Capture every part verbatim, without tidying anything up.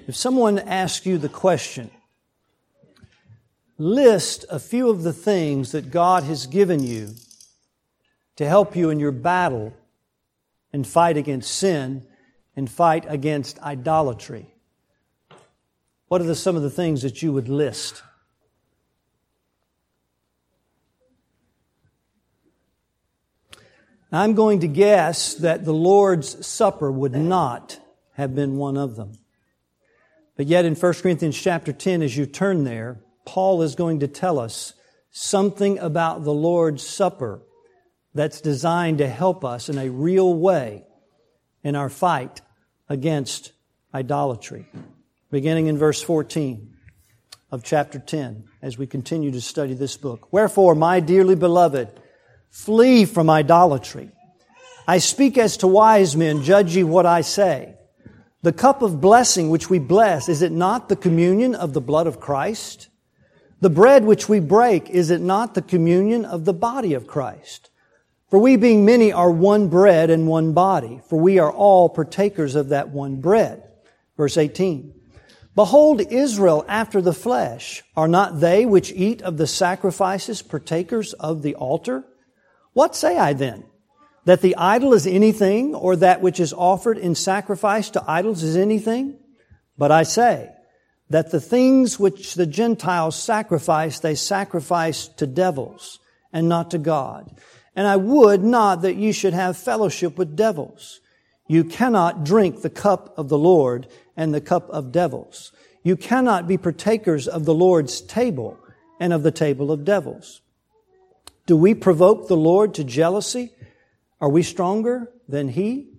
If someone asks you the question, list a few of the things that God has given you to help you in your battle and fight against sin and fight against idolatry, what are the, some of the things that you would list? Now, I'm going to guess that the Lord's Supper would not have been one of them. But yet in First Corinthians chapter ten, as you turn there, Paul is going to tell us something about the Lord's Supper that's designed to help us in a real way in our fight against idolatry. Beginning in verse fourteen of chapter ten, as we continue to study this book. Wherefore, my dearly beloved, flee from idolatry. I speak as to wise men, judge ye what I say. The cup of blessing which we bless, is it not the communion of the blood of Christ? The bread which we break, is it not the communion of the body of Christ? For we being many are one bread and one body, for we are all partakers of that one bread. Verse eighteen. Behold, Israel after the flesh, are not they which eat of the sacrifices partakers of the altar? What say I then? That the idol is anything, or that which is offered in sacrifice to idols is anything? But I say that the things which the Gentiles sacrifice, they sacrifice to devils and not to God. And I would not that you should have fellowship with devils. You cannot drink the cup of the Lord and the cup of devils. You cannot be partakers of the Lord's table and of the table of devils. Do we provoke the Lord to jealousy? Are we stronger than He?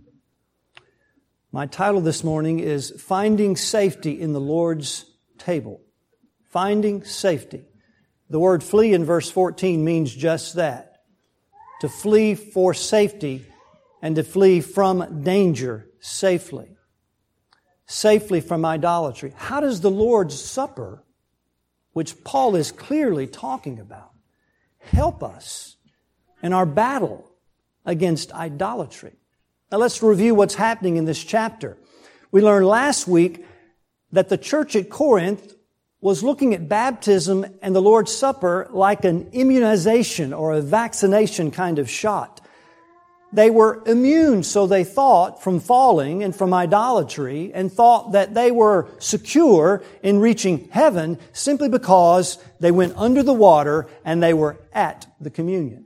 My title this morning is Finding Safety in the Lord's Table. Finding safety. The word flee in verse fourteen means just that. To flee for safety and to flee from danger safely. Safely from idolatry. How does the Lord's Supper, which Paul is clearly talking about, help us in our battle against idolatry? Now let's review what's happening in this chapter. We learned last week that the church at Corinth was looking at baptism and the Lord's Supper like an immunization or a vaccination kind of shot. They were immune, so they thought, from falling and from idolatry, and thought that they were secure in reaching heaven simply because they went under the water and they were at the communion.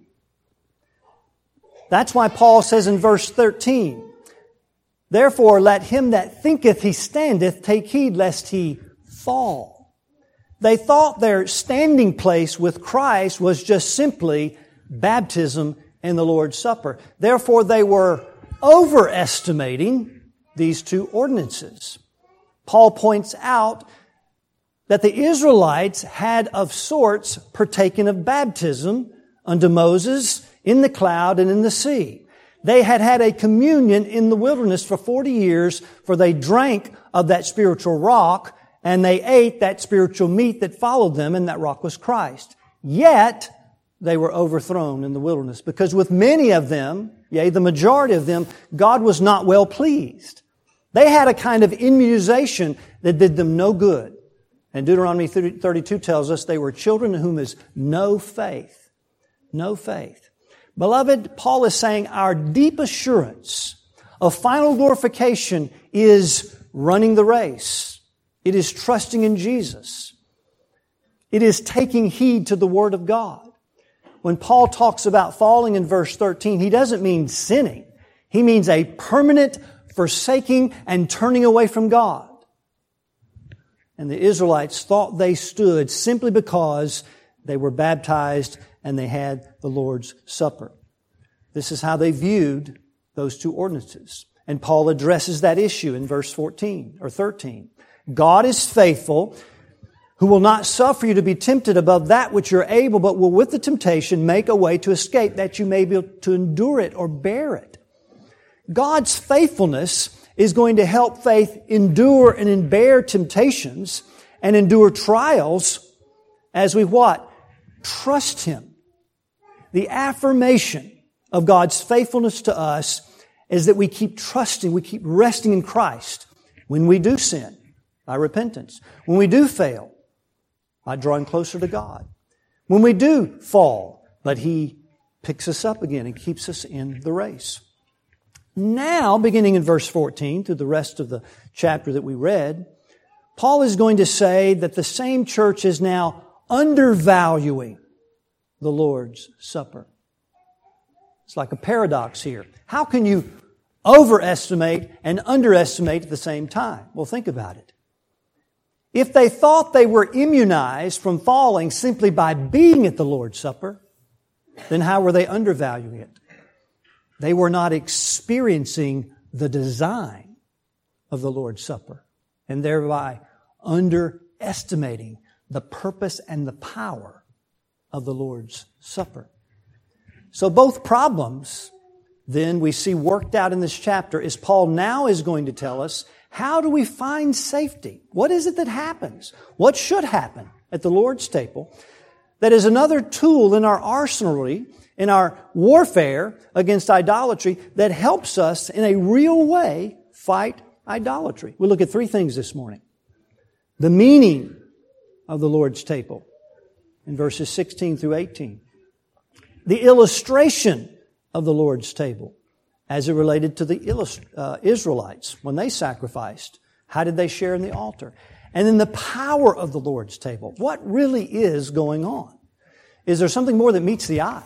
That's why Paul says in verse thirteen, therefore let him that thinketh he standeth take heed lest he fall. They thought their standing place with Christ was just simply baptism and the Lord's Supper. Therefore they were overestimating these two ordinances. Paul points out that the Israelites had of sorts partaken of baptism unto Moses in the cloud and in the sea. They had had a communion in the wilderness for forty years, for they drank of that spiritual rock and they ate that spiritual meat that followed them, and that rock was Christ. Yet they were overthrown in the wilderness, because with many of them, yea, the majority of them, God was not well pleased. They had a kind of immunization that did them no good. And Deuteronomy thirty-two tells us they were children in whom is no faith. No faith. Beloved, Paul is saying our deep assurance of final glorification is running the race. It is trusting in Jesus. It is taking heed to the Word of God. When Paul talks about falling in verse thirteen, he doesn't mean sinning. He means a permanent forsaking and turning away from God. And the Israelites thought they stood simply because they were baptized and they had the Lord's Supper. This is how they viewed those two ordinances. And Paul addresses that issue in verse fourteen or thirteen. God is faithful, who will not suffer you to be tempted above that which you're able, but will with the temptation make a way to escape, that you may be able to endure it or bear it. God's faithfulness is going to help faith endure and bear temptations and endure trials as we what? Trust Him. The affirmation of God's faithfulness to us is that we keep trusting, we keep resting in Christ when we do sin. by repentance. When we do fail, by drawing closer to God. When we do fall, but He picks us up again and keeps us in the race. Now, beginning in verse fourteen, through the rest of the chapter that we read, Paul is going to say that the same church is now undervaluing the Lord's Supper. It's like a paradox here. How can you overestimate and underestimate at the same time? Well, think about it. If they thought they were immunized from falling simply by being at the Lord's Supper, then how were they undervaluing it? They were not experiencing the design of the Lord's Supper, and thereby underestimating the purpose and the power of the Lord's Supper. So both problems, then, we see worked out in this chapter is Paul now is going to tell us, how do we find safety? What is it that happens? What should happen at the Lord's table that is another tool in our arsenal, in our warfare against idolatry that helps us in a real way fight idolatry? We'll look at three things this morning. The meaning of the Lord's table in verses sixteen through eighteen. The illustration of the Lord's table as it related to the uh, Israelites when they sacrificed. How did they share in the altar? And then the power of the Lord's table. What really is going on? Is there something more that meets the eye?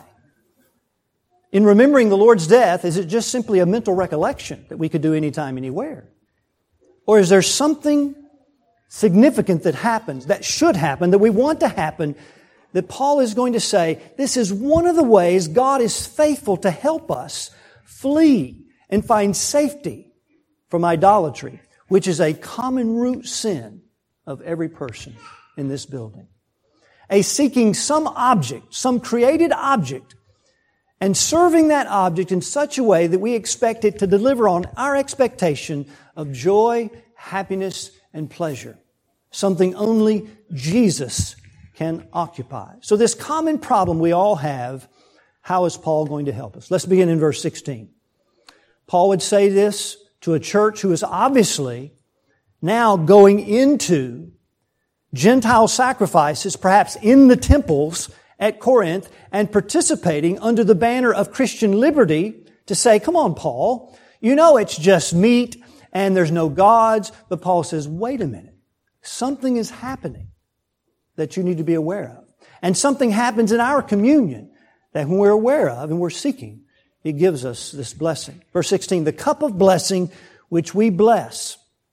In remembering the Lord's death, is it just simply a mental recollection that we could do anytime, anywhere? Or is there something significant that happens, that should happen, that we want to happen, that Paul is going to say, this is one of the ways God is faithful to help us flee and find safety from idolatry, which is a common root sin of every person in this building. A seeking some object, some created object, and serving that object in such a way that we expect it to deliver on our expectation of joy, happiness, and pleasure. Something only Jesus can occupy. So this common problem we all have, how is Paul going to help us? Let's begin in verse sixteen. Paul would say this to a church who is obviously now going into Gentile sacrifices, perhaps in the temples at Corinth, and participating under the banner of Christian liberty to say, come on, Paul, you know it's just meat and there's no gods. But Paul says, wait a minute. Something is happening that you need to be aware of. And something happens in our communion that when we're aware of and we're seeking, it gives us this blessing. Verse sixteen, the cup of blessing which we bless,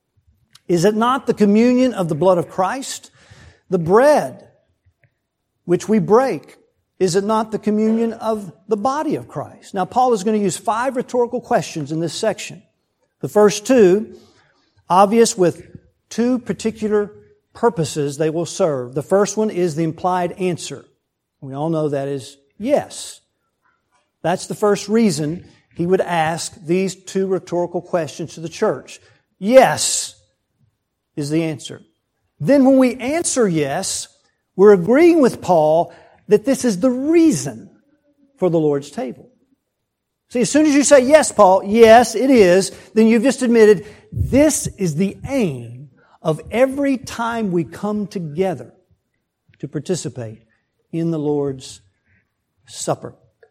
is it not the communion of the blood of Christ? The bread which we break, is it not the communion of the body of Christ? Now, Paul is going to use five rhetorical questions in this section. The first two, obvious with two particular purposes they will serve. The first one is the implied answer. We all know that is yes. That's the first reason he would ask these two rhetorical questions to the church. Yes is the answer. Then when we answer yes, we're agreeing with Paul that this is the reason for the Lord's table. See, as soon as you say, yes, Paul, yes, it is, then you've just admitted this is the aim of every time we come together to participate in the Lord's Supper.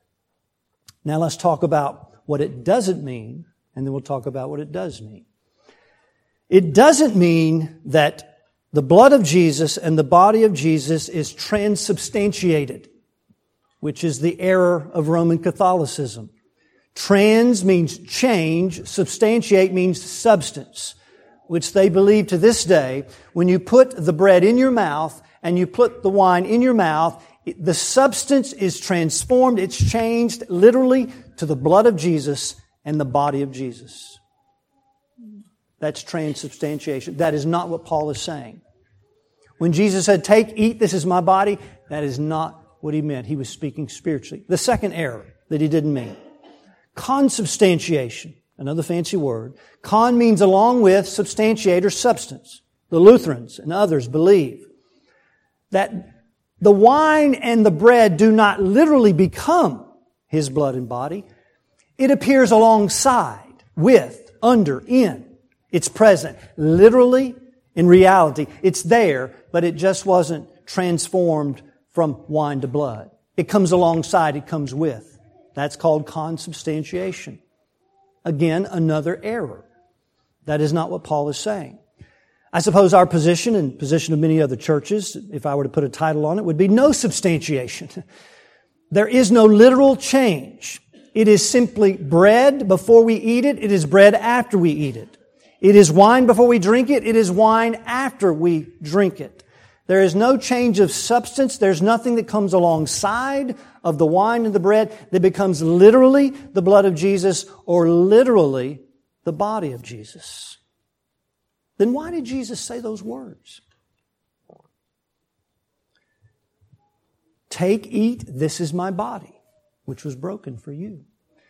Now let's talk about what it doesn't mean, and then we'll talk about what it does mean. It doesn't mean that the blood of Jesus and the body of Jesus is transubstantiated, which is the error of Roman Catholicism. Trans means change, substantiate means substance, which they believe to this day, when you put the bread in your mouth and you put the wine in your mouth, the substance is transformed, it's changed literally to the blood of Jesus and the body of Jesus. That's transubstantiation. That is not what Paul is saying. When Jesus said, take, eat, this is my body, that is not what he meant. He was speaking spiritually. The second error that he didn't mean. Consubstantiation, another fancy word. Con means along with, substantiate or substance. The Lutherans and others believe that the wine and the bread do not literally become His blood and body. It appears alongside, with, under, in. It's present. Literally, In reality, it's there, but it just wasn't transformed from wine to blood. It comes alongside, it comes with. That's called consubstantiation. Again, another error. That is not what Paul is saying. I suppose our position and position of many other churches, if I were to put a title on it, would be no substantiation. There is no literal change. It is simply bread before we eat it. It is bread after we eat it. It is wine before we drink it. It is wine after we drink it. There is no change of substance. There's nothing that comes alongside of the wine and the bread that becomes literally the blood of Jesus or literally the body of Jesus. Then why did Jesus say those words? Take, eat, this is my body, which was broken for you.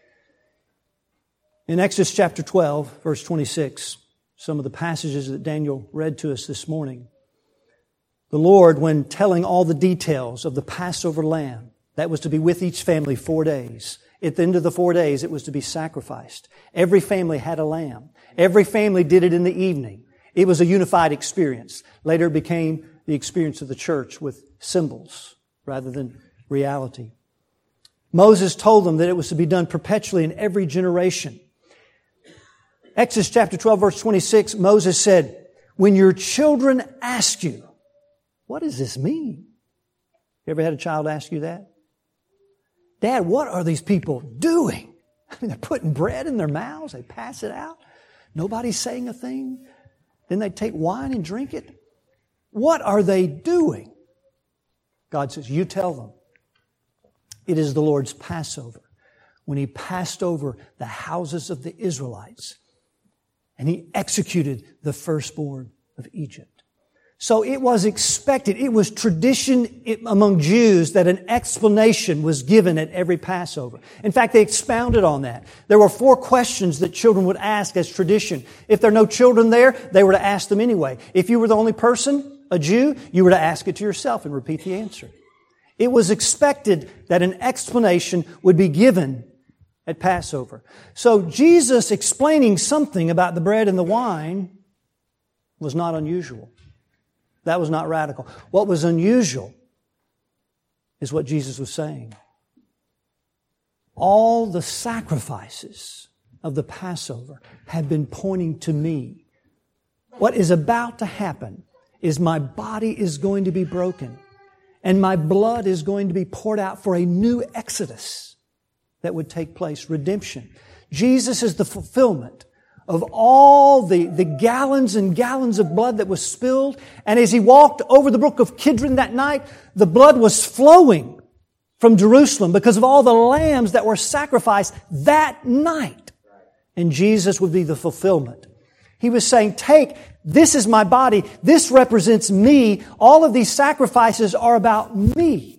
In Exodus chapter twelve, verse twenty-six, some of the passages that Daniel read to us this morning, the Lord, when telling all the details of the Passover lamb, that was to be with each family four days. At the end of the four days, it was to be sacrificed. Every family had a lamb. Every family did it in the evening. It was a unified experience. Later it became the experience of the church with symbols rather than reality. Moses told them that it was to be done perpetually in every generation. Exodus chapter twelve, verse twenty-six, Moses said, when your children ask you, what does this mean? You ever had a child ask you that? Dad, what are these people doing? I mean, they're putting bread in their mouths. They pass it out. Nobody's saying a thing. Then they take wine and drink it. What are they doing? God says, you tell them. It is the Lord's Passover. When He passed over the houses of the Israelites and He executed the firstborn of Egypt. So it was expected, it was tradition among Jews that an explanation was given at every Passover. In fact, they expounded on that. There were four questions that children would ask as tradition. If there are no children there, they were to ask them anyway. If you were the only person, a Jew, you were to ask it to yourself and repeat the answer. It was expected that an explanation would be given at Passover. So Jesus explaining something about the bread and the wine was not unusual. That was not radical. What was unusual is what Jesus was saying. All the sacrifices of the Passover have been pointing to me. What is about to happen is my body is going to be broken and my blood is going to be poured out for a new exodus that would take place, redemption. Jesus is the fulfillment of all the, the gallons and gallons of blood that was spilled. And as He walked over the brook of Kidron that night, the blood was flowing from Jerusalem because of all the lambs that were sacrificed that night. And Jesus would be the fulfillment. He was saying, take, this is my body. This represents me. All of these sacrifices are about me.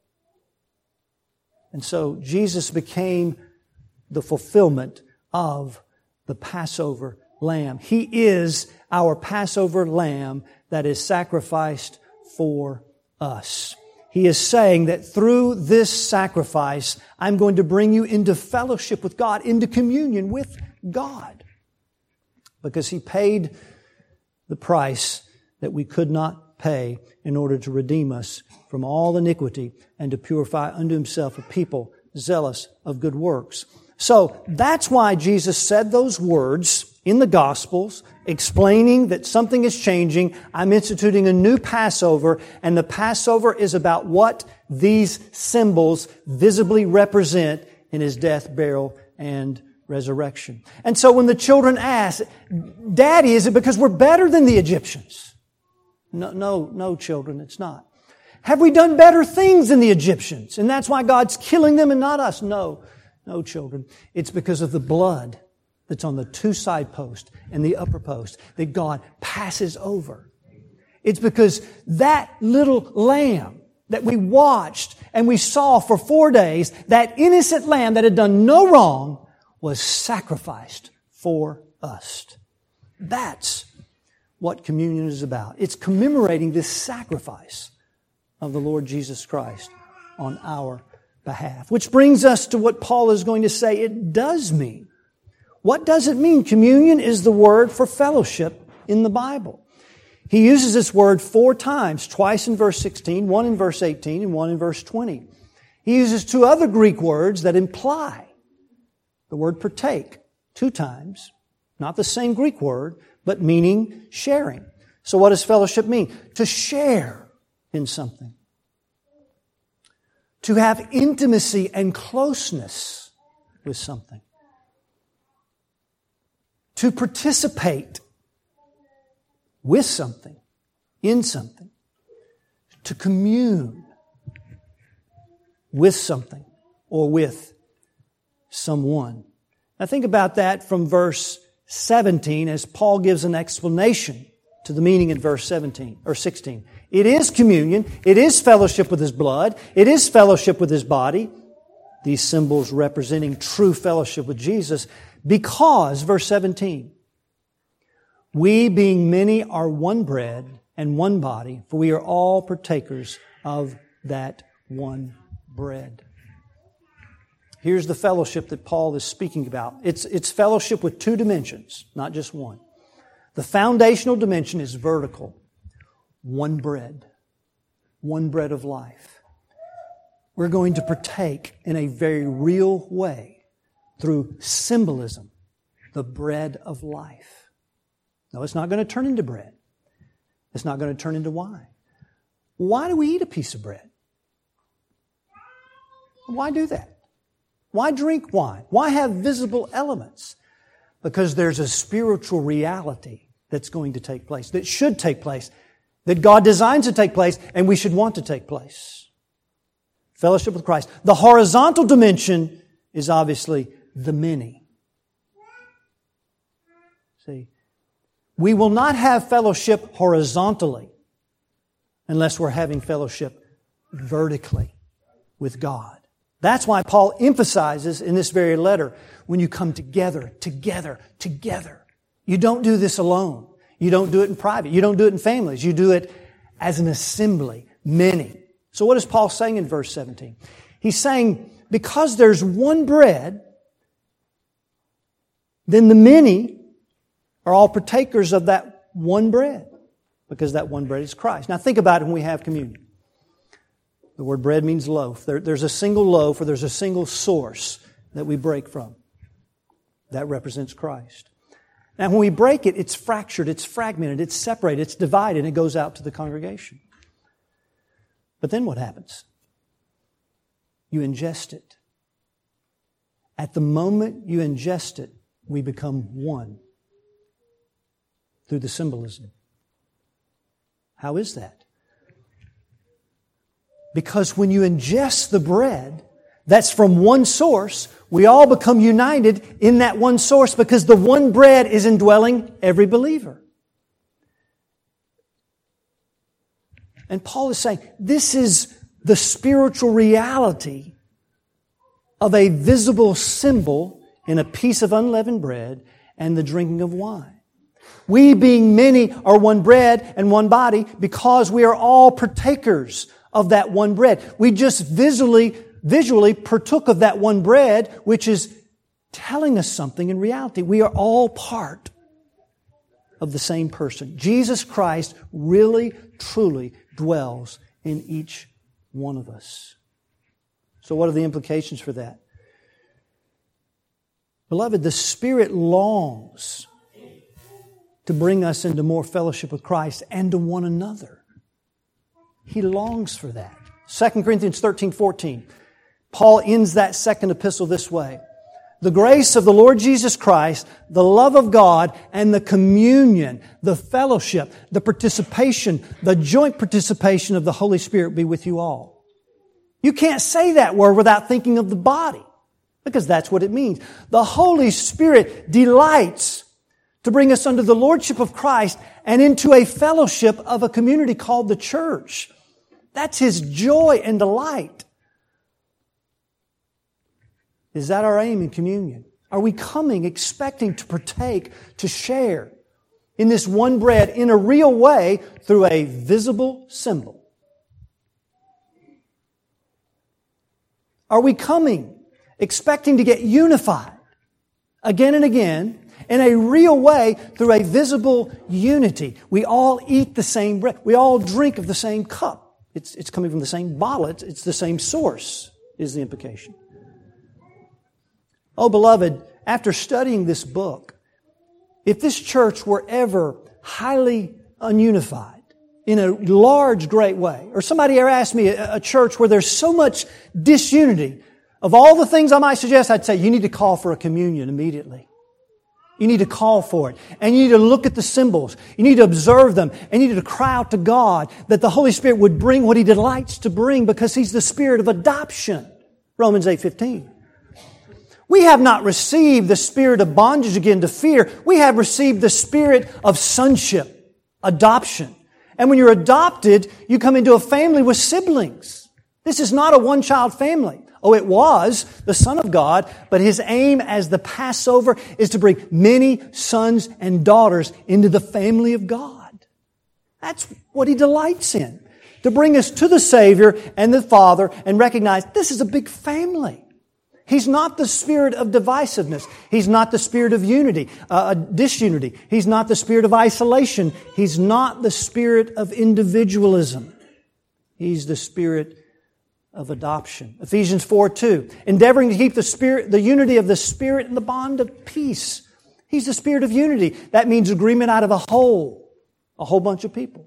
And so Jesus became the fulfillment of the Passover lamb. He is our Passover lamb that is sacrificed for us. He is saying that through this sacrifice, I'm going to bring you into fellowship with God, into communion with God. Because He paid the price that we could not pay in order to redeem us from all iniquity and to purify unto Himself a people zealous of good works. So that's why Jesus said those words in the Gospels, explaining that something is changing. I'm instituting a new Passover, and the Passover is about what these symbols visibly represent in His death, burial, and resurrection. And so when the children ask, Daddy, is it because we're better than the Egyptians? No, no, no, children, it's not. Have we done better things than the Egyptians? And that's why God's killing them and not us? No. No, children. It's because of the blood that's on the two side posts and the upper post that God passes over. It's because that little lamb that we watched and we saw for four days, that innocent lamb that had done no wrong, was sacrificed for us. That's what communion is about. It's commemorating this sacrifice of the Lord Jesus Christ on our behalf. Which brings us to what Paul is going to say it does mean. What does it mean? Communion is the word for fellowship in the Bible. He uses this word four times, twice in verse sixteen, one in verse eighteen, and one in verse twenty. He uses two other Greek words that imply the word partake two times. Not the same Greek word, but meaning sharing. So what does fellowship mean? To share in something. To have intimacy and closeness with something. To participate with something, in something. To commune with something or with someone. Now think about that from verse seventeen as Paul gives an explanation to the meaning in verse seventeen or sixteen. It is communion. It is fellowship with His blood. It is fellowship with His body. These symbols representing true fellowship with Jesus because, verse seventeen, we being many are one bread and one body, for we are all partakers of that one bread. Here's the fellowship that Paul is speaking about. It's, it's fellowship with two dimensions, not just one. The foundational dimension is vertical. One bread. One bread of life. We're going to partake in a very real way through symbolism, the bread of life. No, it's not going to turn into bread. It's not going to turn into wine. Why do we eat a piece of bread? Why do that? Why drink wine? Why have visible elements? Because there's a spiritual reality that's going to take place, that should take place, that God designs to take place, and we should want to take place. Fellowship with Christ. The horizontal dimension is obviously the many. See, we will not have fellowship horizontally unless we're having fellowship vertically with God. That's why Paul emphasizes in this very letter, when you come together, together, together. You don't do this alone. You don't do it in private. You don't do it in families. You do it as an assembly, many. So what is Paul saying in verse seventeen? He's saying, because there's one bread, then the many are all partakers of that one bread, because that one bread is Christ. Now think about it when we have communion. The word bread means loaf. There, there's a single loaf or there's a single source that we break from. That represents Christ. Now when we break it, it's fractured, it's fragmented, it's separated, it's divided, and it goes out to the congregation. But then what happens? You ingest it. At the moment you ingest it, we become one through the symbolism. How is that? Because when you ingest the bread that's from one source, we all become united in that one source because the one bread is indwelling every believer. And Paul is saying, this is the spiritual reality of a visible symbol in a piece of unleavened bread and the drinking of wine. We being many are one bread and one body because we are all partakers of that one bread. We just visually, visually partook of that one bread, which is telling us something in reality. We are all part of the same person. Jesus Christ really, truly dwells in each one of us. So what are the implications for that? Beloved, the Spirit longs to bring us into more fellowship with Christ and to one another. He longs for that. Second Corinthians thirteen fourteen. Paul ends that second epistle this way. The grace of the Lord Jesus Christ, the love of God, and the communion, the fellowship, the participation, the joint participation of the Holy Spirit be with you all. You can't say that word without thinking of the body, because that's what it means. The Holy Spirit delights to bring us under the lordship of Christ and into a fellowship of a community called the church. That's His joy and delight. Is that our aim in communion? Are we coming expecting to partake, to share in this one bread in a real way through a visible symbol? Are we coming expecting to get unified again and again in a real way through a visible unity. We all eat the same bread. We all drink of the same cup. It's, it's coming from the same bottle. It's, it's the same source, is the implication. Oh, beloved, after studying this book, if this church were ever highly ununified in a large, great way, or somebody ever asked me a, a church where there's so much disunity, of all the things I might suggest, I'd say you need to call for a communion immediately. You need to call for it. And you need to look at the symbols. You need to observe them. And you need to cry out to God that the Holy Spirit would bring what He delights to bring, because He's the Spirit of adoption. Romans eight fifteen. We have not received the spirit of bondage again to fear. We have received the spirit of sonship, adoption. And when you're adopted, you come into a family with siblings. This is not a one-child family. Oh, it was the Son of God, but His aim as the Passover is to bring many sons and daughters into the family of God. That's what He delights in. To bring us to the Savior and the Father and recognize this is a big family. He's not the spirit of divisiveness. He's not the spirit of unity, uh, disunity. He's not the spirit of isolation. He's not the spirit of individualism. He's the spirit of adoption. Ephesians four two. Endeavoring to keep the spirit, the unity of the Spirit in the bond of peace. He's the spirit of unity. That means agreement out of a whole, a whole bunch of people.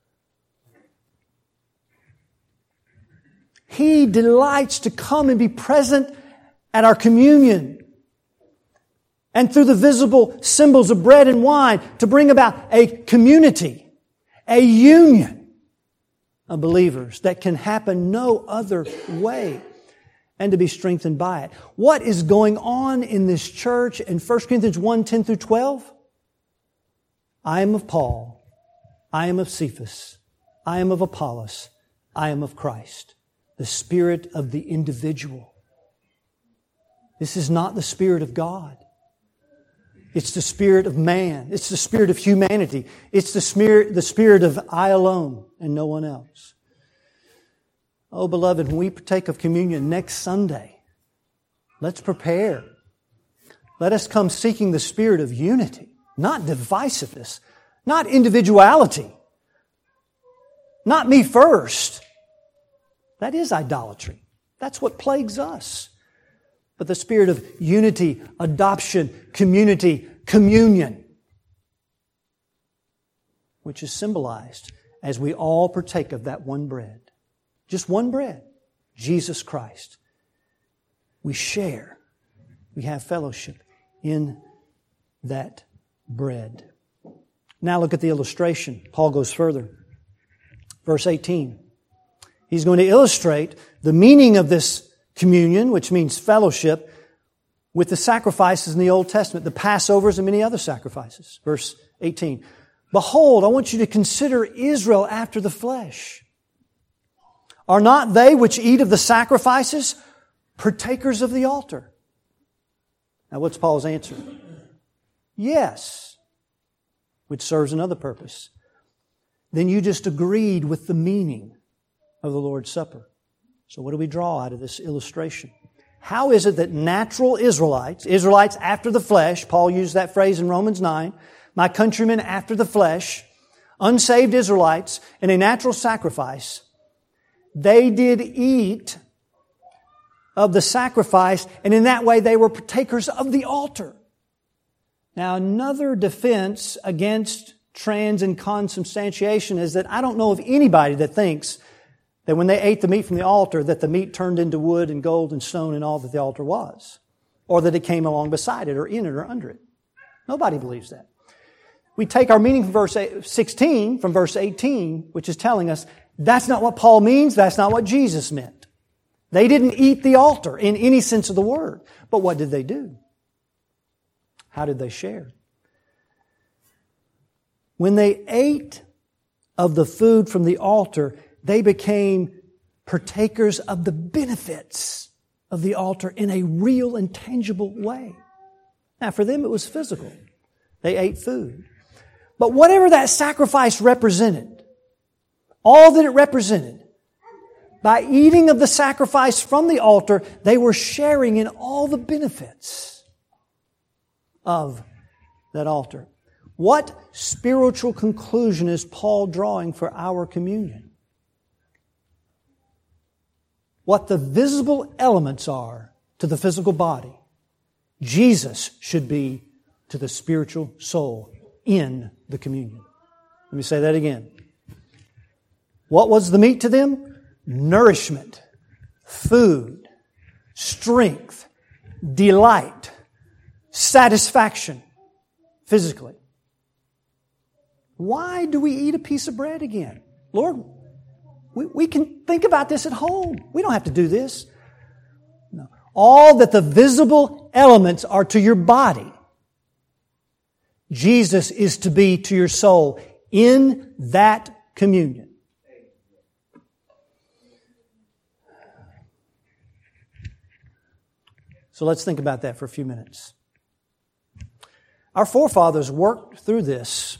He delights to come and be present at our communion, and through the visible symbols of bread and wine to bring about a community, a union of believers that can happen no other way, and to be strengthened by it. What is going on in this church in First Corinthians one, ten through twelve? I am of Paul. I am of Cephas. I am of Apollos. I am of Christ. The spirit of the individual. This is not the Spirit of God. It's the spirit of man. It's the spirit of humanity. It's the spirit, the spirit of I alone and no one else. Oh, beloved, when we partake of communion next Sunday, let's prepare. Let us come seeking the spirit of unity, not divisiveness, not individuality, not me first. That is idolatry. That's what plagues us. But the spirit of unity, adoption, community, communion, which is symbolized as we all partake of that one bread. Just one bread, Jesus Christ. We share, we have fellowship in that bread. Now look at the illustration. Paul goes further. Verse eighteen. He's going to illustrate the meaning of this communion, which means fellowship, with the sacrifices in the Old Testament, the Passovers and many other sacrifices. Verse eighteen. Behold, I want you to consider Israel after the flesh. Are not they which eat of the sacrifices partakers of the altar? Now what's Paul's answer? Yes. Which serves another purpose. Then you just agreed with the meaning of the Lord's Supper. So what do we draw out of this illustration? How is it that natural Israelites, Israelites after the flesh, Paul used that phrase in Romans nine, my countrymen after the flesh, unsaved Israelites in a natural sacrifice, they did eat of the sacrifice, and in that way they were partakers of the altar. Now another defense against trans and consubstantiation is that I don't know of anybody that thinks that when they ate the meat from the altar, that the meat turned into wood and gold and stone and all that the altar was. Or that it came along beside it or in it or under it. Nobody believes that. We take our meaning from verse sixteen, from verse eighteen, which is telling us that's not what Paul means, that's not what Jesus meant. They didn't eat the altar in any sense of the word. But what did they do? How did they share? When they ate of the food from the altar, they became partakers of the benefits of the altar in a real and tangible way. Now, for them, it was physical. They ate food. But whatever that sacrifice represented, all that it represented, by eating of the sacrifice from the altar, they were sharing in all the benefits of that altar. What spiritual conclusion is Paul drawing for our communion? What the visible elements are to the physical body, Jesus should be to the spiritual soul in the communion. Let me say that again. What was the meat to them? Nourishment, food, strength, delight, satisfaction, physically. Why do we eat a piece of bread again? Lord, we, we can think about this at home. We don't have to do this. No. All that the visible elements are to your body, Jesus is to be to your soul in that communion. So let's think about that for a few minutes. Our forefathers worked through this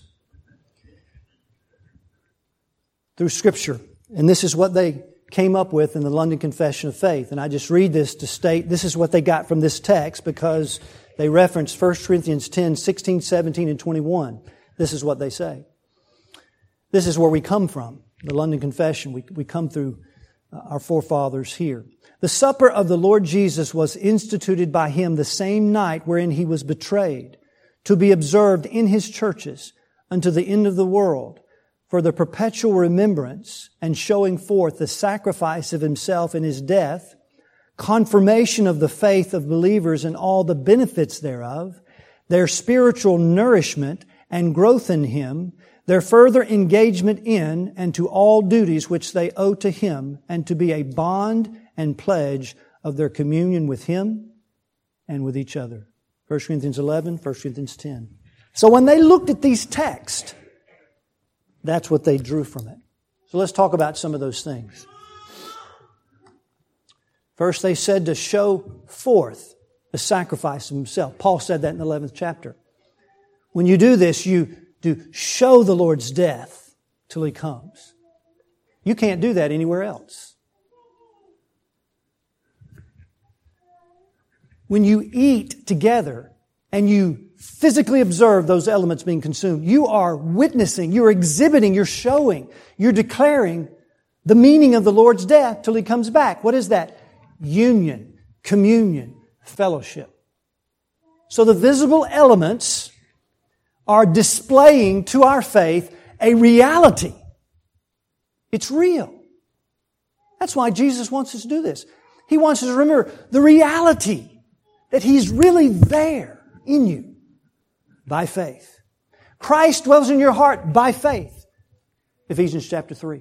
through Scripture. And this is what they came up with in the London Confession of Faith. And I just read this to state this is what they got from this text because they reference First Corinthians ten, sixteen, seventeen, and twenty-one. This is what they say. This is where we come from, the London Confession. We, we come through our forefathers here. The supper of the Lord Jesus was instituted by Him the same night wherein He was betrayed, to be observed in His churches unto the end of the world, for the perpetual remembrance and showing forth the sacrifice of Himself in His death, confirmation of the faith of believers and all the benefits thereof, their spiritual nourishment and growth in Him, their further engagement in and to all duties which they owe to Him, and to be a bond and pledge of their communion with Him and with each other. First Corinthians eleven, First Corinthians ten. So when they looked at these texts, that's what they drew from it. So let's talk about some of those things. First, they said to show forth the sacrifice of Himself. Paul said that in the eleventh chapter. When you do this, you do show the Lord's death till He comes. You can't do that anywhere else. When you eat together and you physically observe those elements being consumed, you are witnessing, you're exhibiting, you're showing, you're declaring the meaning of the Lord's death till He comes back. What is that? Union, communion, fellowship. So the visible elements are displaying to our faith a reality. It's real. That's why Jesus wants us to do this. He wants us to remember the reality that He's really there in you by faith. Christ dwells in your heart by faith. Ephesians chapter three.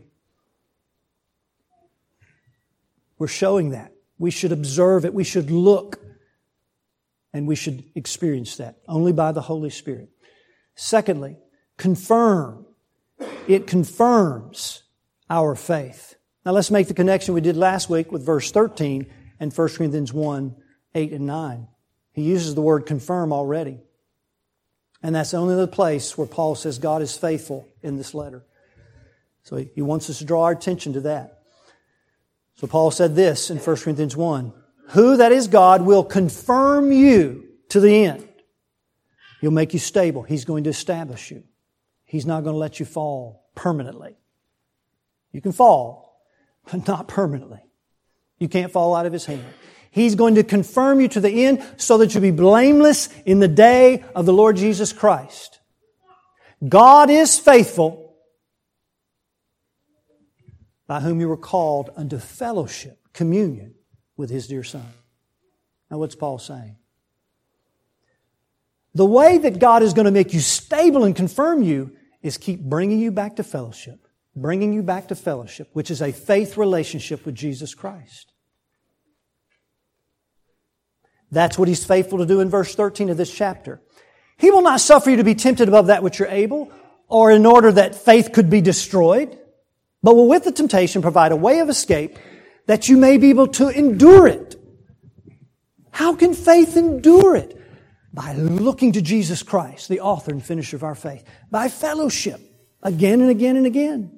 We're showing that. We should observe it. We should look. And we should experience that only by the Holy Spirit. Secondly, confirm. It confirms our faith. Now let's make the connection we did last week with verse thirteen and First Corinthians one, eight and nine. He uses the word confirm already. And that's only the place where Paul says God is faithful in this letter. So he wants us to draw our attention to that. So Paul said this in First Corinthians one, who, that is God, will confirm you to the end. He'll make you stable. He's going to establish you. He's not going to let you fall permanently. You can fall, but not permanently. You can't fall out of His hand. He's going to confirm you to the end so that you'll be blameless in the day of the Lord Jesus Christ. God is faithful, by whom you were called unto fellowship, communion with His dear Son. Now what's Paul saying? The way that God is going to make you stable and confirm you is keep bringing you back to fellowship. Bringing you back to fellowship, which is a faith relationship with Jesus Christ. That's what He's faithful to do in verse thirteen of this chapter. He will not suffer you to be tempted above that which you're able, or in order that faith could be destroyed, but will with the temptation provide a way of escape that you may be able to endure it. How can faith endure it? By looking to Jesus Christ, the author and finisher of our faith. By fellowship, again and again and again.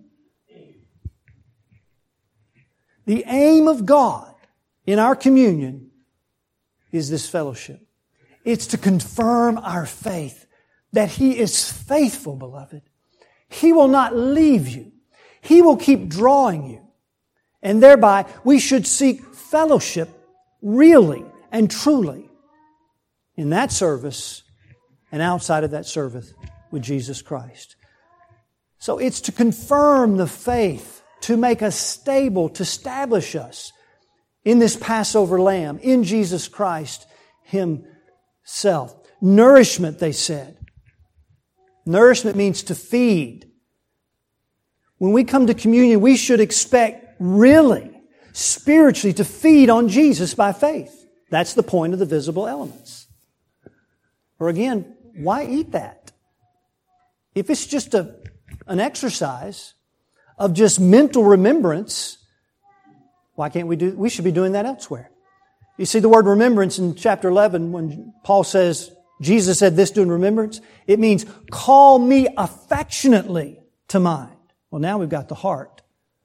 The aim of God in our communion is this fellowship. It's to confirm our faith that He is faithful, beloved. He will not leave you. He will keep drawing you. And thereby, we should seek fellowship really and truly in that service and outside of that service with Jesus Christ. So it's to confirm the faith, to make us stable, to establish us in this Passover Lamb, in Jesus Christ Himself. Nourishment, they said. Nourishment means to feed. When we come to communion, we should expect really, spiritually, to feed on Jesus by faith. That's the point of the visible elements. Or again, why eat that? If it's just a, an exercise of just mental remembrance, why can't we do, we should be doing that elsewhere. You see the word remembrance in chapter eleven when Paul says, Jesus said this, do in remembrance. It means, call me affectionately to mind. Well, now we've got the heart.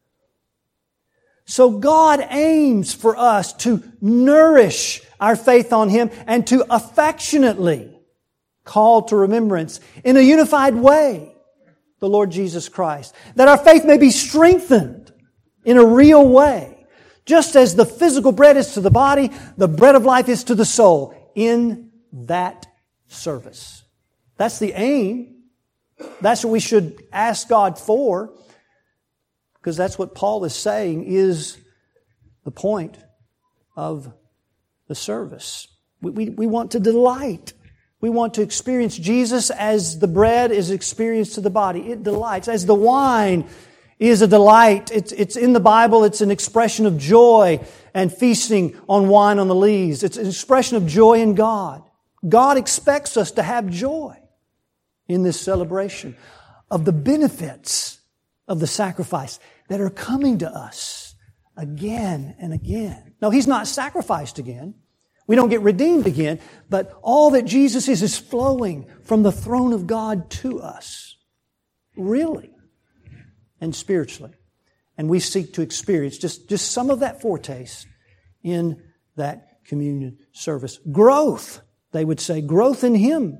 So God aims for us to nourish our faith on Him and to affectionately call to remembrance in a unified way the Lord Jesus Christ. That our faith may be strengthened in a real way. Just as the physical bread is to the body, the bread of life is to the soul in that service. That's the aim. That's what we should ask God for, because that's what Paul is saying is the point of the service. We, we, we want to delight. We want to experience Jesus as the bread is experienced to the body. It delights. As the wine is a delight. It's, it's in the Bible. It's an expression of joy and feasting on wine on the lees. It's an expression of joy in God. God expects us to have joy in this celebration of the benefits of the sacrifice that are coming to us again and again. No, He's not sacrificed again. We don't get redeemed again, but all that Jesus is is flowing from the throne of God to us. Really. And spiritually. And we seek to experience just, just some of that foretaste in that communion service. Growth, they would say, growth in Him.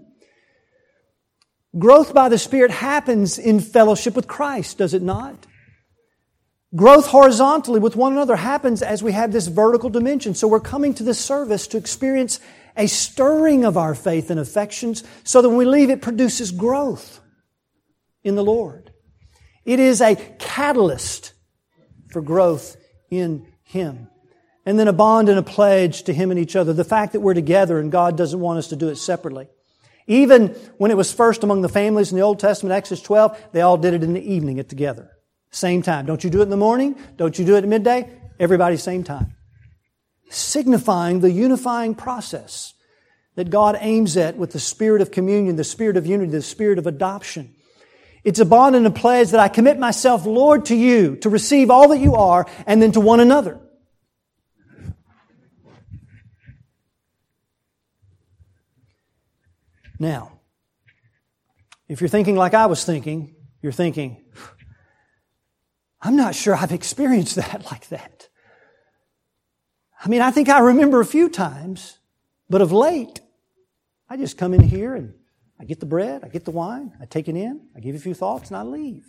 Growth by the Spirit happens in fellowship with Christ, does it not? Growth horizontally with one another happens as we have this vertical dimension. So we're coming to this service to experience a stirring of our faith and affections so that when we leave, it produces growth in the Lord. It is a catalyst for growth in Him. And then a bond and a pledge to Him and each other. The fact that we're together and God doesn't want us to do it separately. Even when it was first among the families in the Old Testament, Exodus twelve, they all did it in the evening at together. Same time. Don't you do it in the morning? Don't you do it at midday? Everybody same time. Signifying the unifying process that God aims at with the spirit of communion, the spirit of unity, the spirit of adoption. It's a bond and a pledge that I commit myself, Lord, to You, to receive all that You are, and then to one another. Now, if you're thinking like I was thinking, you're thinking, I'm not sure I've experienced that like that. I mean, I think I remember a few times, but of late, I just come in here and I get the bread, I get the wine, I take it in, I give you a few thoughts, and I leave.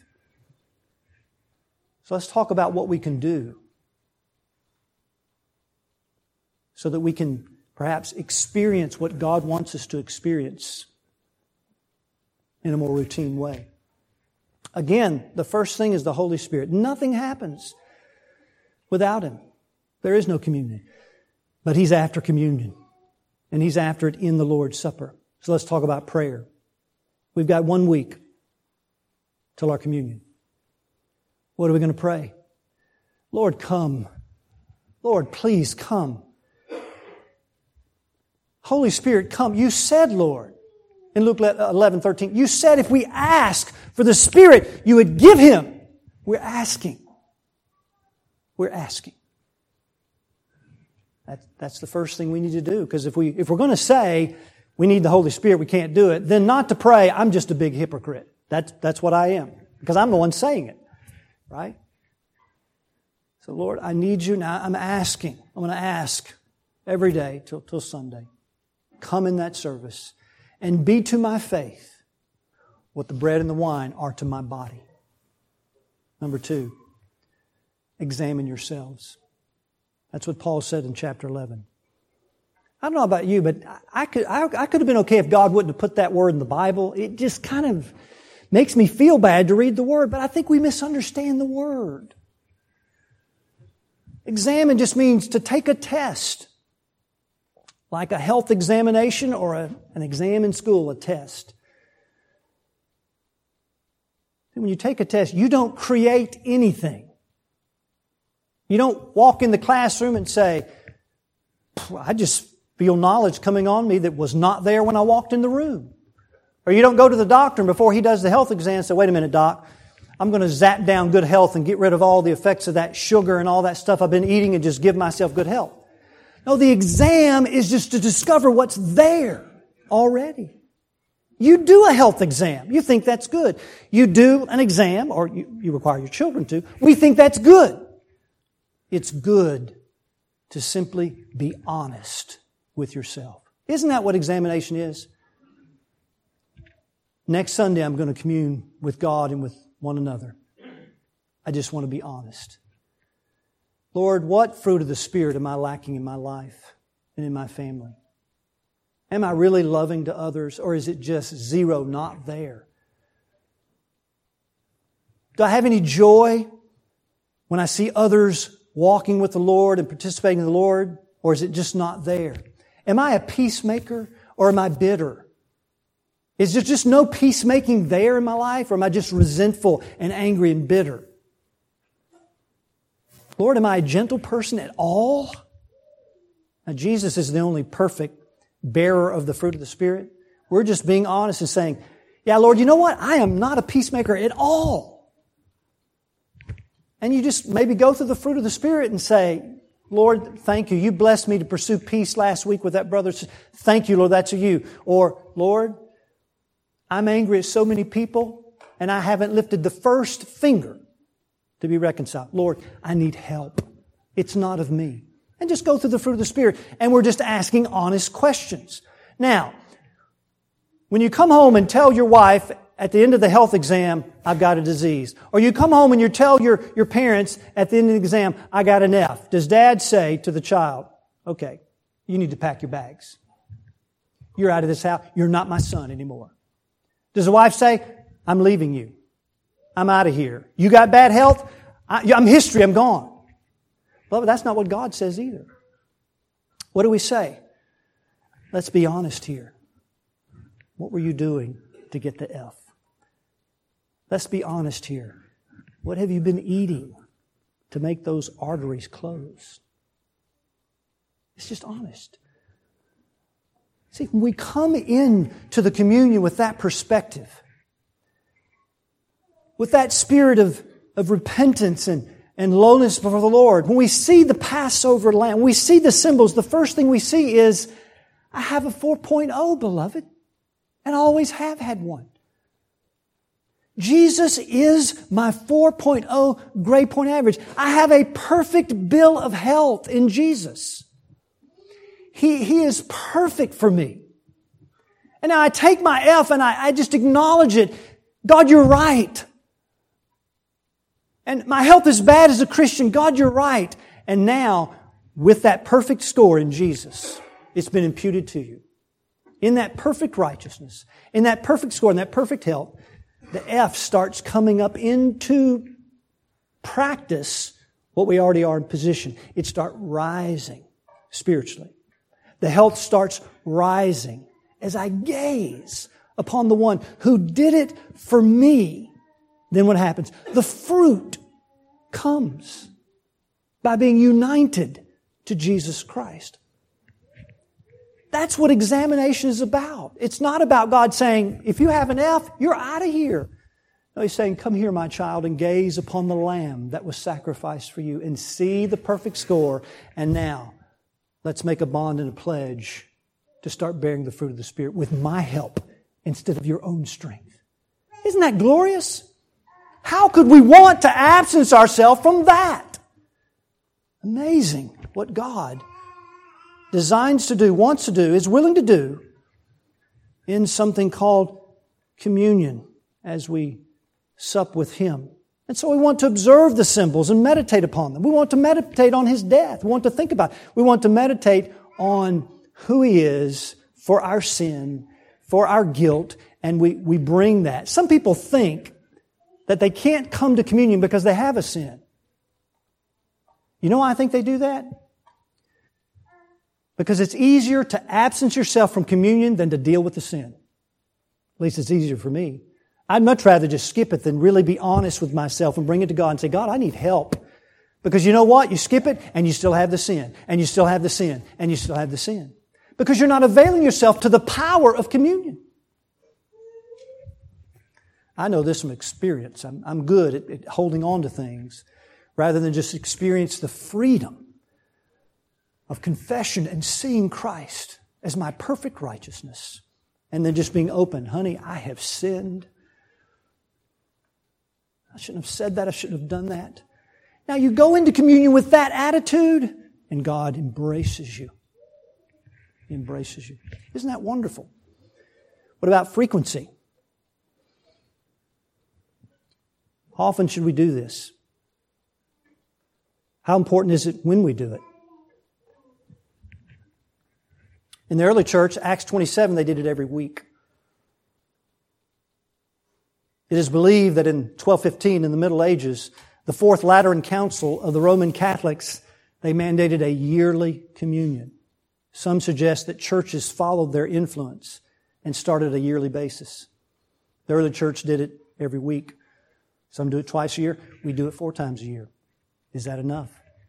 So let's talk about what we can do so that we can perhaps experience what God wants us to experience in a more routine way. Again, the first thing is the Holy Spirit. Nothing happens without Him. There is no communion. But He's after communion. And He's after it in the Lord's Supper. So let's talk about prayer. We've got one week till our communion. What are we going to pray? Lord, come. Lord, please come. Holy Spirit, come. You said, Lord, in Luke eleven thirteen, you said if we ask for the Spirit, you would give Him. We're asking. We're asking. That, that's the first thing we need to do. Because if, we, if we're going to say we need the Holy Spirit, we can't do it, then not to pray, I'm just a big hypocrite. That's, that's what I am. Because I'm the one saying it. Right? So Lord, I need You now. I'm asking. I'm going to ask every day till, till Sunday. Come in that service and be to my faith what the bread and the wine are to my body. Number two, examine yourselves. That's what Paul said in chapter eleven. I don't know about you, but I could, I, I could have been okay if God wouldn't have put that word in the Bible. It just kind of makes me feel bad to read the word, but I think we misunderstand the word. Examine just means to take a test, like a health examination or a, an exam in school, a test. When you take a test, you don't create anything. You don't walk in the classroom and say, I just feel knowledge coming on me that was not there when I walked in the room. Or you don't go to the doctor and before he does the health exam say, wait a minute, doc, I'm going to zap down good health and get rid of all the effects of that sugar and all that stuff I've been eating and just give myself good health. No, the exam is just to discover what's there already. You do a health exam. You think that's good. You do an exam, or you, you require your children to. We think that's good. It's good to simply be honest with yourself. Isn't that what examination is? Next Sunday, I'm going to commune with God and with one another. I just want to be honest. Lord, what fruit of the Spirit am I lacking in my life and in my family? Am I really loving to others, or is it just zero, not there? Do I have any joy when I see others walking with the Lord and participating in the Lord, or is it just not there? Am I a peacemaker, or am I bitter? Is there just no peacemaking there in my life, or am I just resentful and angry and bitter? Lord, am I a gentle person at all? Now, Jesus is the only perfect bearer of the fruit of the Spirit. We're just being honest and saying, yeah, Lord, you know what? I am not a peacemaker at all. And you just maybe go through the fruit of the Spirit and say, Lord, thank you. You blessed me to pursue peace last week with that brother. Thank you, Lord, that's you. Or, Lord, I'm angry at so many people and I haven't lifted the first finger to be reconciled. Lord, I need help. It's not of me. And just go through the fruit of the Spirit. And we're just asking honest questions. Now, when you come home and tell your wife at the end of the health exam, I've got a disease. Or you come home and you tell your, your parents at the end of the exam, I got an F. Does dad say to the child, okay, you need to pack your bags. You're out of this house. You're not my son anymore. Does the wife say, I'm leaving you. I'm out of here. You got bad health? I, I'm history. I'm gone. But that's not what God says either. What do we say? Let's be honest here. What were you doing to get the F? Let's be honest here. What have you been eating to make those arteries close? It's just honest. See, when we come in to the communion with that perspective, with that spirit of, of repentance and, and lowness before the Lord, when we see the Passover lamb, when we see the symbols, the first thing we see is, I have a four point oh, beloved, and I always have had one. Jesus is my four point oh grade point average. I have a perfect bill of health in Jesus. He, he is perfect for me. And now I take my F and I, I just acknowledge it. God, you're right. And my health is bad as a Christian. God, you're right. And now, with that perfect score in Jesus, it's been imputed to you. In that perfect righteousness, in that perfect score, in that perfect health, the F starts coming up into practice what we already are in position. It starts rising spiritually. The health starts rising as I gaze upon the one who did it for me. Then what happens? The fruit comes by being united to Jesus Christ. That's what examination is about. It's not about God saying, if you have an F, you're out of here. No, He's saying, come here, my child, and gaze upon the Lamb that was sacrificed for you and see the perfect score. And now, let's make a bond and a pledge to start bearing the fruit of the Spirit with my help instead of your own strength. Isn't that glorious? How could we want to absence ourselves from that? Amazing what God designs to do, wants to do, is willing to do in something called communion as we sup with Him. And so we want to observe the symbols and meditate upon them. We want to meditate on His death. We want to think about it. We want to meditate on who He is for our sin, for our guilt, and we, we bring that. Some people think that they can't come to communion because they have a sin. You know why I think they do that? Because it's easier to absence yourself from communion than to deal with the sin. At least it's easier for me. I'd much rather just skip it than really be honest with myself and bring it to God and say, God, I need help. Because you know what? You skip it and you still have the sin. And you still have the sin. And you still have the sin. Because you're not availing yourself to the power of communion. I know this from experience. I'm, I'm good at, at holding on to things rather than just experience the freedom of confession and seeing Christ as my perfect righteousness. And then just being open. Honey, I have sinned. I shouldn't have said that. I shouldn't have done that. Now you go into communion with that attitude and God embraces you. He embraces you. Isn't that wonderful? What about frequency? How often should we do this? How important is it when we do it? In the early church, Acts twenty-seven, they did it every week. It is believed that in twelve fifteen, in the Middle Ages, the Fourth Lateran Council of the Roman Catholics, they mandated a yearly communion. Some suggest that churches followed their influence and started a yearly basis. The early church did it every week. Some do it twice a year. We do it four times a year. Is that enough?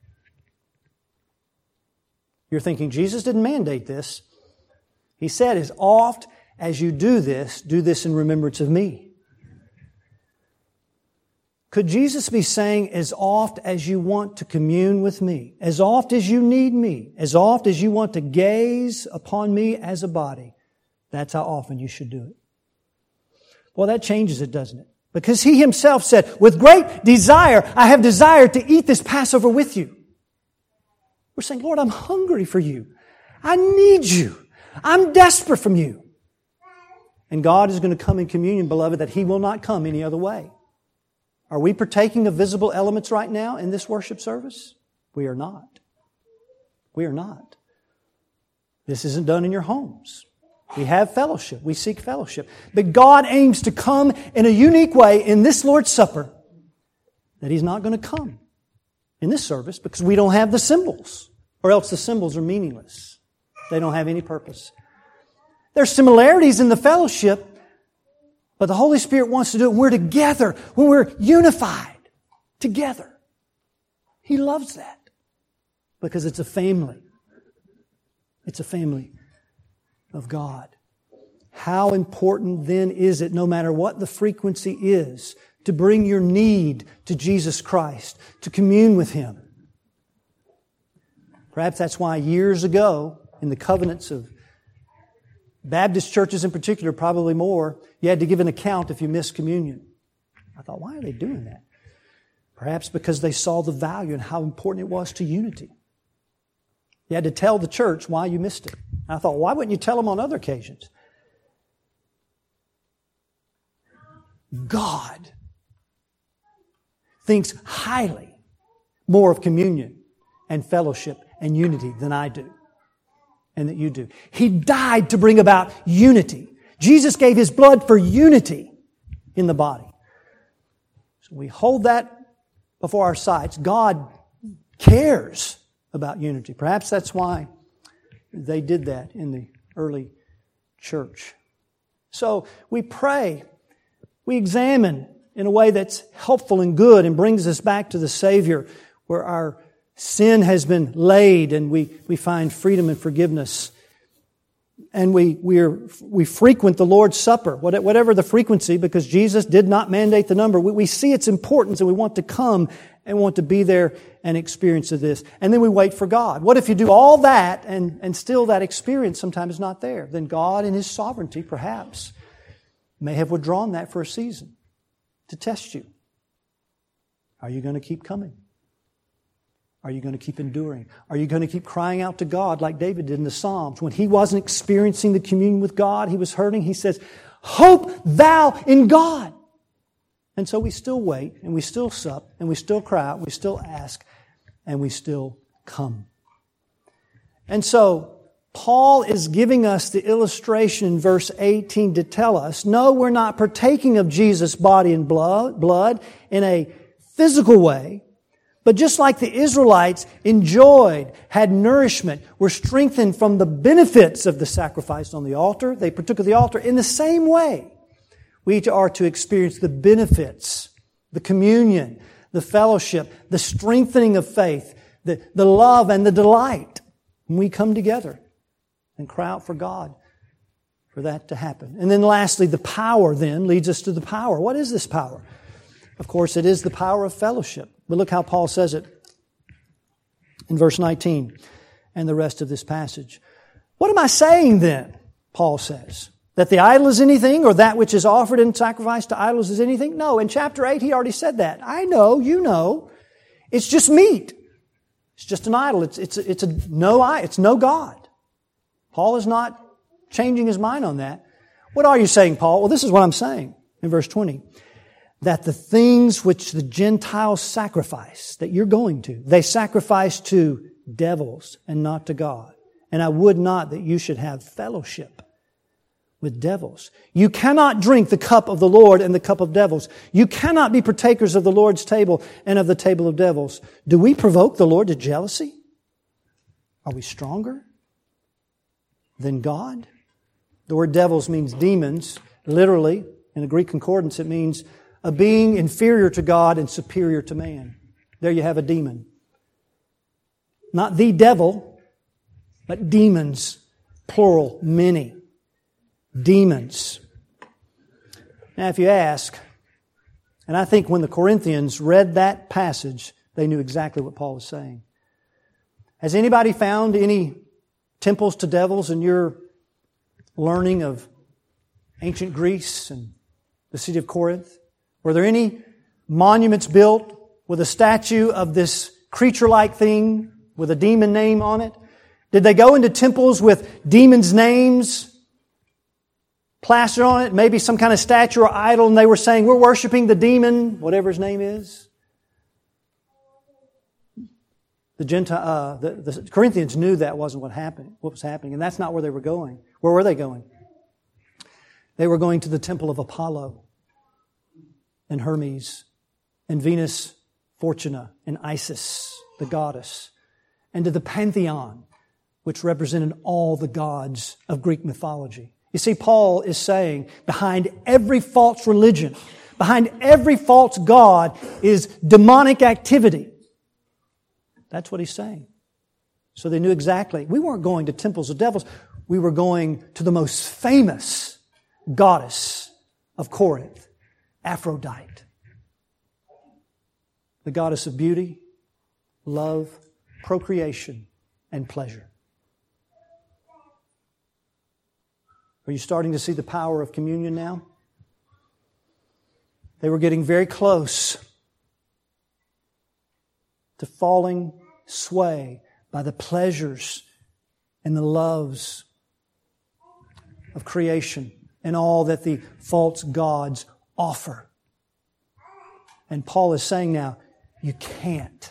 You're thinking, Jesus didn't mandate this. He said, as oft as you do this, do this in remembrance of me. Could Jesus be saying, as oft as you want to commune with me, as oft as you need me, as oft as you want to gaze upon me as a body, that's how often you should do it? Well, that changes it, doesn't it? Because He Himself said, with great desire, I have desired to eat this Passover with you. We're saying, Lord, I'm hungry for you. I need you. I'm desperate from you. And God is going to come in communion, beloved, that He will not come any other way. Are we partaking of visible elements right now in this worship service? We are not. We are not. This isn't done in your homes. We have fellowship. We seek fellowship. But God aims to come in a unique way in this Lord's Supper that He's not going to come in this service because we don't have the symbols, or else the symbols are meaningless. They don't have any purpose. There's similarities in the fellowship, but the Holy Spirit wants to do it when we're together, when we're unified together. He loves that because it's a family. It's a family of God. How important then is it, no matter what the frequency is, to bring your need to Jesus Christ, to commune with Him? Perhaps that's why years ago, in the covenants of Baptist churches in particular, probably more, you had to give an account if you missed communion. I thought, why are they doing that? Perhaps because they saw the value and how important it was to unity. You had to tell the church why you missed it. I thought, why wouldn't you tell them on other occasions? God thinks highly more of communion and fellowship and unity than I do and that you do. He died to bring about unity. Jesus gave His blood for unity in the body. So we hold that before our sights. God cares about unity. Perhaps that's why they did that in the early church. So we pray, we examine in a way that's helpful and good and brings us back to the Savior, where our sin has been laid and we, we find freedom and forgiveness. And we we are, we frequent the Lord's Supper, whatever the frequency, because Jesus did not mandate the number. We, we see its importance and we want to come and want to be there and experience of this. And then we wait for God. What if you do all that and, and still that experience sometimes is not there? Then God in His sovereignty perhaps may have withdrawn that for a season to test you. Are you going to keep coming? Are you going to keep enduring? Are you going to keep crying out to God like David did in the Psalms? When he wasn't experiencing the communion with God, he was hurting. He says, hope thou in God. And so we still wait, and we still sup, and we still cry out, we still ask, and we still come. And so, Paul is giving us the illustration in verse eighteen to tell us, no, we're not partaking of Jesus' body and blood, blood in a physical way, but just like the Israelites enjoyed, had nourishment, were strengthened from the benefits of the sacrifice on the altar, they partook of the altar, in the same way, we are to experience the benefits, the communion, the fellowship, the strengthening of faith, the, the love and the delight when we come together and cry out for God for that to happen. And then lastly, the power then leads us to the power. What is this power? Of course, it is the power of fellowship. But look how Paul says it in verse nineteen and the rest of this passage. What am I saying then? Paul says. That the idol is anything, or that which is offered in sacrifice to idols is anything? No, in chapter eight he already said that. I know, you know. It's just meat. It's just an idol. It's, it's, it's a no, it's no God. Paul is not changing his mind on that. What are you saying, Paul? Well, this is what I'm saying in verse twenty. That the things which the Gentiles sacrifice, that you're going to, they sacrifice to devils and not to God. And I would not that you should have fellowship with devils. You cannot drink the cup of the Lord and the cup of devils. You cannot be partakers of the Lord's table and of the table of devils. Do we provoke the Lord to jealousy? Are we stronger than God? The word devils means demons. Literally, in the Greek concordance, it means a being inferior to God and superior to man. There you have a demon. Not the devil, but demons, plural, many. Demons. Now, if you ask, and I think when the Corinthians read that passage, they knew exactly what Paul was saying. Has anybody found any temples to devils in your learning of ancient Greece and the city of Corinth? Were there any monuments built with a statue of this creature-like thing with a demon name on it? Did they go into temples with demons' names plastered on it, maybe some kind of statue or idol, and they were saying, we're worshiping the demon, whatever his name is? The Gentile, uh, the, the Corinthians knew that wasn't what happened, what was happening, and that's not where they were going. Where were they going? They were going to the temple of Apollo and Hermes and Venus Fortuna and Isis, the goddess, and to the Pantheon, which represented all the gods of Greek mythology. You see, Paul is saying behind every false religion, behind every false god is demonic activity. That's what he's saying. So they knew exactly. We weren't going to temples of devils. We were going to the most famous goddess of Corinth, Aphrodite. The goddess of beauty, love, procreation, and pleasure. Are you starting to see the power of communion now? They were getting very close to falling sway by the pleasures and the loves of creation and all that the false gods offer. And Paul is saying now, you can't.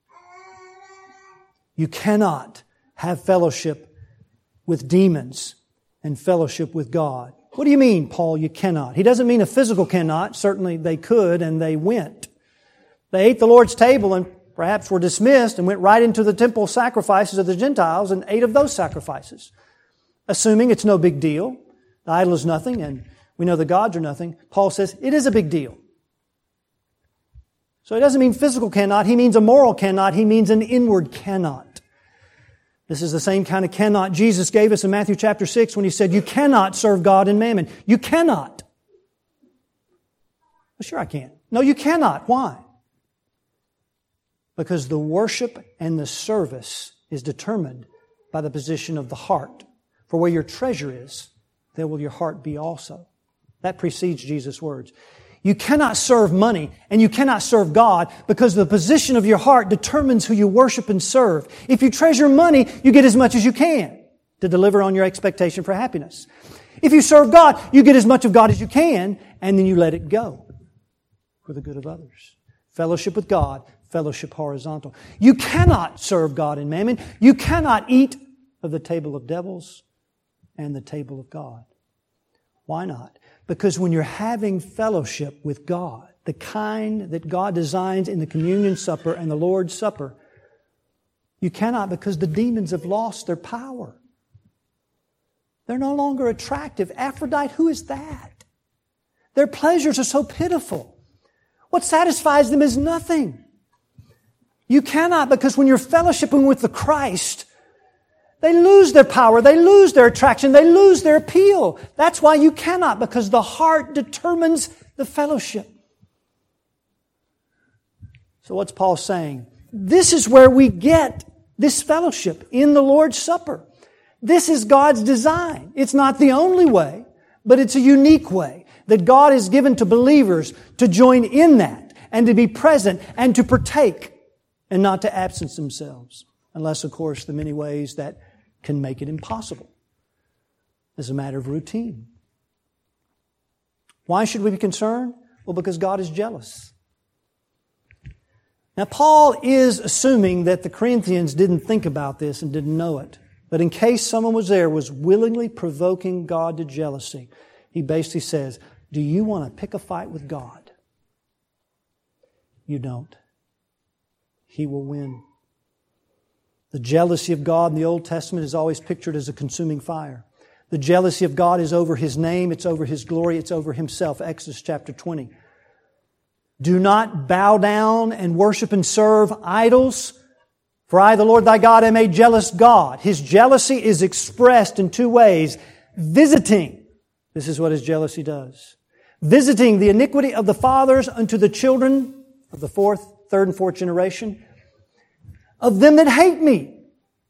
You cannot have fellowship with demons and fellowship with God. What do you mean, Paul, you cannot? He doesn't mean a physical cannot. Certainly they could, and they went. They ate the Lord's table and perhaps were dismissed and went right into the temple sacrifices of the Gentiles and ate of those sacrifices. Assuming it's no big deal. The idol is nothing, and we know the gods are nothing. Paul says it is a big deal. So it doesn't mean physical cannot. He means a moral cannot. He means an inward cannot. This is the same kind of cannot Jesus gave us in Matthew chapter six when He said, you cannot serve God and mammon. You cannot. Well, sure I can. No, you cannot. Why? Because the worship and the service is determined by the position of the heart. For where your treasure is, there will your heart be also. That precedes Jesus' words. You cannot serve money and you cannot serve God because the position of your heart determines who you worship and serve. If you treasure money, you get as much as you can to deliver on your expectation for happiness. If you serve God, you get as much of God as you can and then you let it go. for the good of others. Fellowship with God, fellowship horizontal. You cannot serve God and mammon. You cannot eat of the table of devils and the table of God. Why not? Because when you're having fellowship with God, the kind that God designs in the communion supper and the Lord's Supper, you cannot, because the demons have lost their power. They're no longer attractive. Aphrodite, who is that? Their pleasures are so pitiful. What satisfies them is nothing. You cannot, because when you're fellowshipping with the Christ, they lose their power, they lose their attraction, they lose their appeal. That's why you cannot, because the heart determines the fellowship. So what's Paul saying? This is where we get this fellowship in the Lord's Supper. This is God's design. It's not the only way, but it's a unique way that God has given to believers to join in that and to be present and to partake and not to absence themselves. Unless, of course, the many ways that can make it impossible as a matter of routine. Why should we be concerned? Well, because God is jealous. Now, Paul is assuming that the Corinthians didn't think about this and didn't know it. But in case someone was there, was willingly provoking God to jealousy, he basically says, do you want to pick a fight with God? You don't. He will win. The jealousy of God in the Old Testament is always pictured as a consuming fire. The jealousy of God is over His name, it's over His glory, it's over Himself. Exodus chapter twenty. Do not bow down and worship and serve idols, for I, the Lord thy God, am a jealous God. His jealousy is expressed in two ways. Visiting. This is what His jealousy does. Visiting the iniquity of the fathers unto the children of the fourth, third and fourth generation of them that hate me.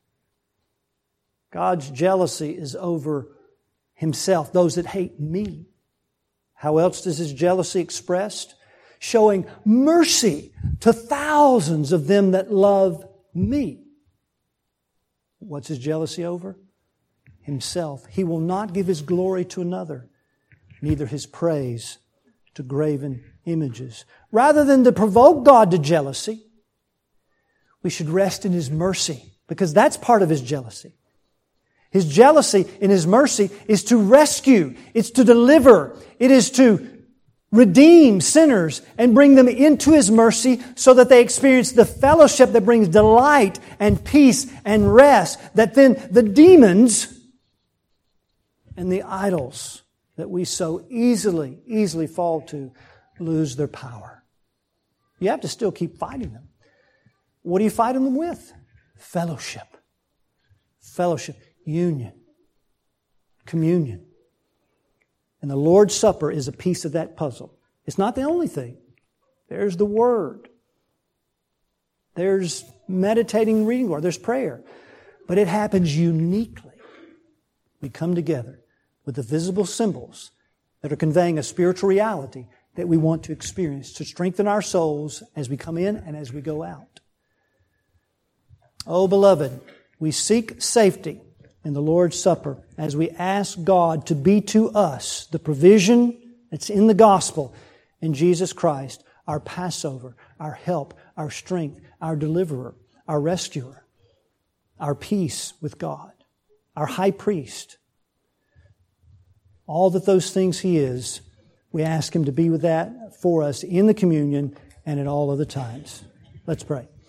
God's jealousy is over Himself, those that hate me. How else is His jealousy expressed? Showing mercy to thousands of them that love me. What's His jealousy over? Himself. He will not give His glory to another, neither His praise to graven images. Rather than to provoke God to jealousy, we should rest in His mercy, because that's part of His jealousy. His jealousy in His mercy is to rescue, it's to deliver, it is to redeem sinners and bring them into His mercy so that they experience the fellowship that brings delight and peace and rest, that then the demons and the idols that we so easily, easily fall to lose their power. You have to still keep fighting them. What are you fighting them with? Fellowship. Fellowship. Union. Communion. And the Lord's Supper is a piece of that puzzle. It's not the only thing. There's the Word. There's meditating, reading Word. There's prayer. But it happens uniquely. We come together with the visible symbols that are conveying a spiritual reality that we want to experience to strengthen our souls as we come in and as we go out. Oh, beloved, we seek safety in the Lord's Supper as we ask God to be to us the provision that's in the gospel in Jesus Christ, our Passover, our help, our strength, our deliverer, our rescuer, our peace with God, our high priest. All that those things He is, we ask Him to be with that for us in the communion and at all other times. Let's pray.